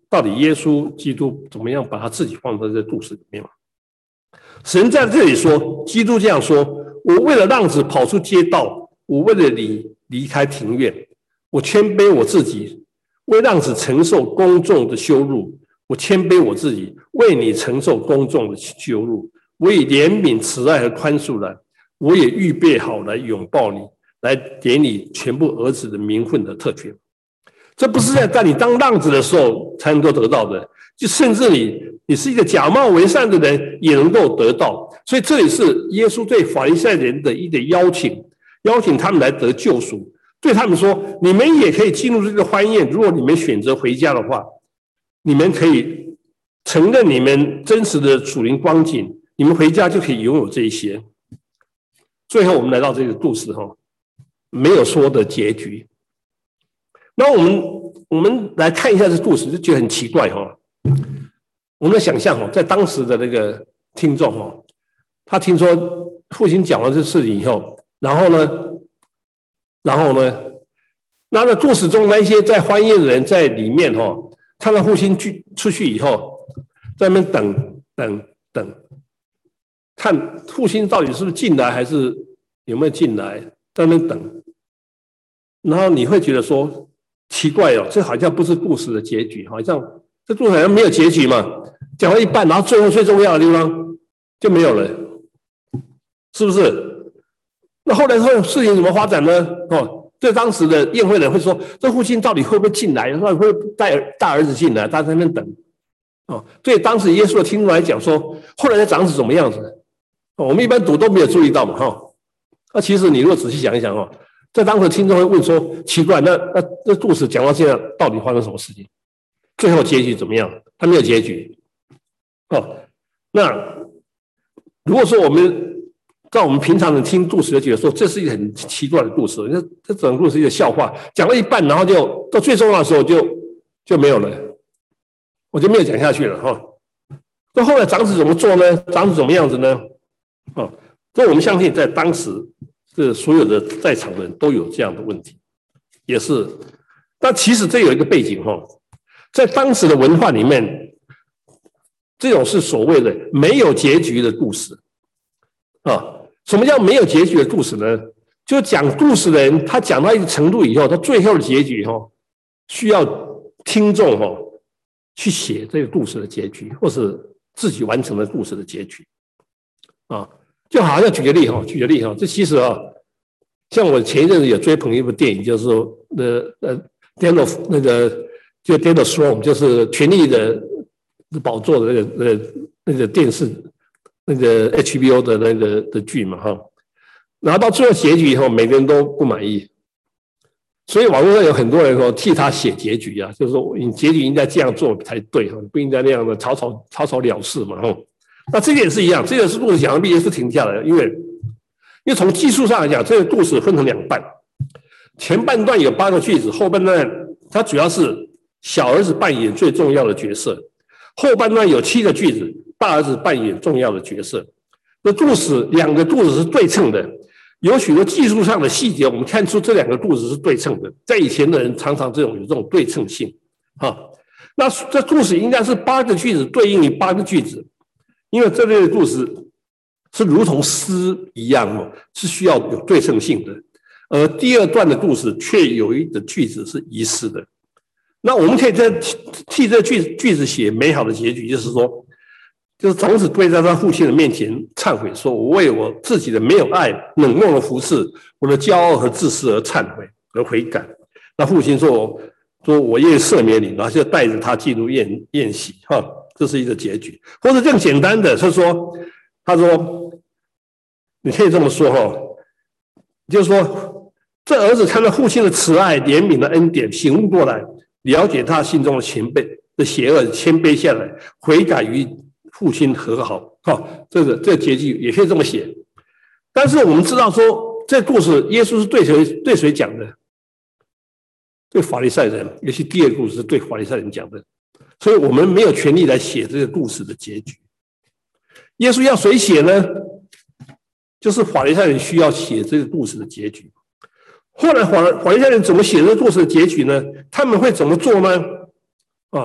到底耶稣基督怎么样把他自己放在这故事里面。神在这里说，基督这样说：我为了浪子跑出街道，我为了你离开庭院，我谦卑我自己，为浪子承受公众的羞辱，我谦卑我自己，为你承受公众的羞辱。我以怜悯、慈爱和宽恕来，我也预备好来拥抱你，来给你全部儿子的名分的特权。这不是在在你当浪子的时候才能够得到的，就甚至你你是一个假冒为善的人也能够得到。所以这里是耶稣对法利赛人的一个邀请，邀请他们来得救赎，对他们说：你们也可以进入这个欢宴，如果你们选择回家的话，你们可以承认你们真实的属灵光景，你们回家就可以拥有这一些。最后我们来到这个故事哈，没有说的结局。那我们我们来看一下这故事，就觉得很奇怪哈。我们想象哈，在当时的那个听众哈，他听说父亲讲完这事情以后，然后呢，然后呢，那在故事中那些在欢宴的人在里面哈，看到父亲去出去以后，在那边等等等，看父亲到底是不是进来，还是有没有进来，在那边等。然后你会觉得说，奇怪哦，这好像不是故事的结局，好像这故事好像没有结局嘛，讲到一半，然后最后最重要的地方就没有了，是不是？那后来后事情怎么发展呢？哦，对当时的宴会人会说，这父亲到底会不会进来？会不会带大儿子进来？大家在那边等。哦，对当时耶稣的听众来讲说，后来的长子怎么样子？哦，我们一般读都没有注意到嘛，哈、哦。那其实你如果仔细想一想哦。在当时听众会问说，奇怪，那那这故事讲到现在到底发生什么事情？最后结局怎么样？它没有结局。哦，那如果说我们在我们平常人听故事就觉得说，这是一个很奇怪的故事，这这整个故事是一个笑话，讲了一半，然后就到最重要的时候就就没有了，我就没有讲下去了哈。那、哦、后来长子怎么做呢？长子怎么样子呢？哦，所以我们相信在当时。这所有的在场的人都有这样的问题，也是。但其实这有一个背景哈，在当时的文化里面，这种是所谓的没有结局的故事啊。什么叫没有结局的故事呢？就讲故事的人，他讲到一个程度以后，他最后的结局哈，需要听众哈去写这个故事的结局，或是自己完成了故事的结局啊。就好像举个例哈，举个例哈，这其实啊，像我前一阵子有追捧一部电影，就是说呃呃 ，Game of 那个就 Game of Thrones， 就是权力的宝座的那个呃那个电视那个 H B O 的那个的剧嘛哈，然后到最后结局以后，每个人都不满意，所以网络上有很多人说替他写结局啊，就是说你结局应该这样做才对哈，不应该那样的草草草草了事嘛哈。那这个也是一样，这个是故事讲到毕业是停下来的，因为因为从技术上来讲，这个故事分成两半，前半段有八个句子，后半段它主要是小儿子扮演最重要的角色，后半段有七个句子，大儿子扮演重要的角色。那故事两个故事是对称的，有许多技术上的细节，我们看出这两个故事是对称的。在以前的人常常这种有这种对称性啊。那这故事应该是八个句子对应于八个句子。因为这类的故事是如同诗一样哦，是需要有对称性的，而第二段的故事却有一个句子是遗失的。那我们可以在替这句句子写美好的结局，就是说，就是长子跪在他父亲的面前忏悔，说我为我自己的没有爱、冷漠的服侍，我的骄傲和自私而忏悔而悔改。那父亲说：“说我愿意赦免你。”然后就带着他进入宴宴席哈。这是一个结局，或者更简单的是说，他说，你可以这么说哈，就是说，这儿子看到父亲的慈爱、怜悯的恩典，醒悟过来，了解他心中的谦卑的邪恶，谦卑下来，悔改与父亲和好。哈，这个这个结局也可以这么写。但是我们知道说，这故事耶稣是对谁对谁讲的？对法利赛人，尤其第二个故事是对法利赛人讲的。所以我们没有权利来写这个故事的结局。耶稣要谁写呢？就是法利赛人需要写这个故事的结局。后来法法利赛人怎么写这个故事的结局呢？他们会怎么做呢？啊，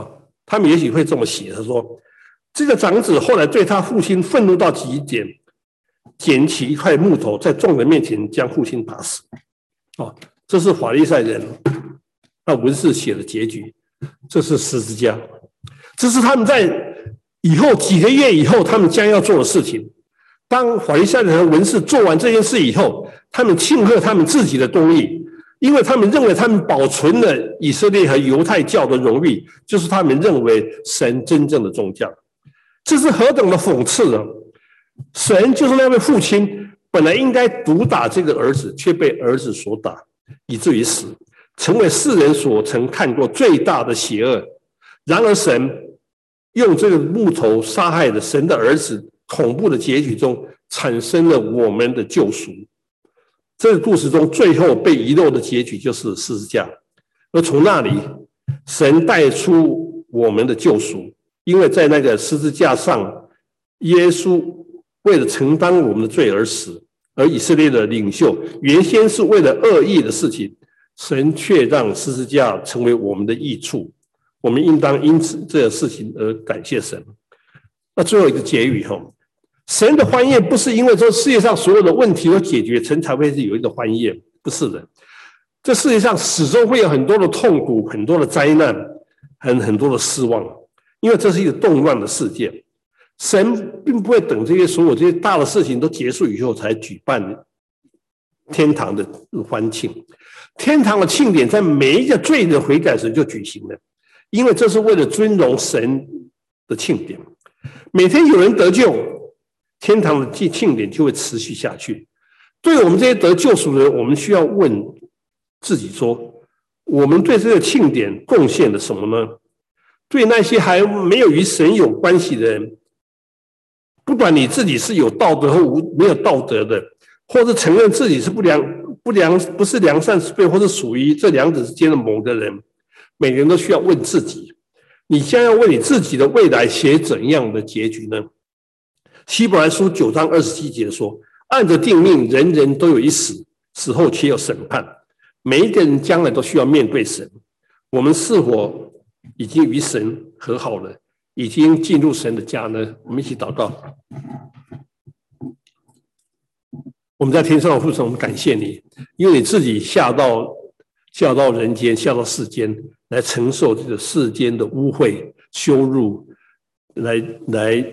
他们也许会这么写，他说这个长子后来对他父亲愤怒到极点，捡起一块木头在众人面前将父亲打死。哦，这是法利赛人那文士写的结局，这是十字架，这是他们在以后几个月以后他们将要做的事情。当法利赛人和文士做完这件事以后，他们庆贺他们自己的公义，因为他们认为他们保存了以色列和犹太教的荣誉，就是他们认为神真正的宗教。这是何等的讽刺啊！神就是那位父亲，本来应该毒打这个儿子，却被儿子所打，以至于死，成为世人所曾看过最大的邪恶。然而神用这个木头杀害了神的儿子，恐怖的结局中产生了我们的救赎。这个故事中最后被遗漏的结局就是十字架，而从那里神带出我们的救赎，因为在那个十字架上，耶稣为了承担我们的罪而死，而以色列的领袖原先是为了恶意的事情，神却让十字架成为我们的益处，我们应当因此这个事情而感谢神。那最后一个结语哈，神的欢宴不是因为这世界上所有的问题都解决，神才会有一个欢宴，不是的。这世界上始终会有很多的痛苦，很多的灾难，很很多的失望，因为这是一个动乱的世界。神并不会等这些所有这些大的事情都结束以后才举办天堂的欢庆。天堂的庆典在每一个罪人悔改时就举行了，因为这是为了尊荣神的庆典。每天有人得救，天堂的庆典就会持续下去。对我们这些得救赎的人，我们需要问自己说，我们对这个庆典贡献了什么呢？对那些还没有与神有关系的人，不管你自己是有道德或无没有道德的，或者承认自己是不良不良不是良善之辈，或是属于这两者之间的某个人，每个人都需要问自己，你将要为你自己的未来写怎样的结局呢？希伯来书九章二十七节说，按着定命，人人都有一死，死后且有审判，每一个人将来都需要面对神。我们是否已经与神和好了，已经进入神的家呢？我们一起祷告。我们在天上的父神，我们感谢你，因为你自己下到下到人间，下到世间，来承受这个世间的污秽羞辱，来来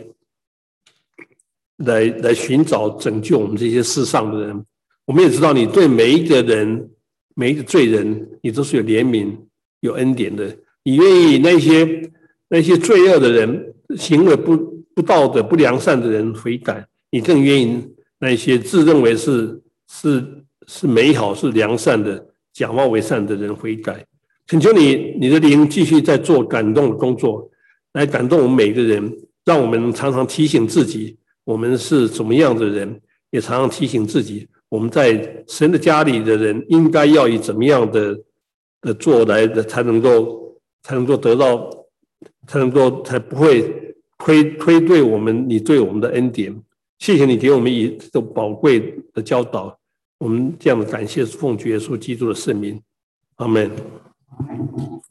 来来寻找拯救我们这些世上的人。我们也知道你对每一个人每一个罪人，你都是有怜悯有恩典的。你愿意那些那些罪恶的人，行为不不道德不良善的人悔改，你更愿意那些自认为是是是美好是良善的假冒为善的人悔改。恳求你你的灵继续在做感动的工作，来感动我们每一个人，让我们常常提醒自己我们是怎么样的人，也常常提醒自己我们在神的家里的人应该要以怎么样的的做来的才能够才能够得到才能够才不会推推对我们你对我们的恩典。谢谢你给我们以这种宝贵的教导，我们这样的感谢奉主耶稣基督的圣名，阿们。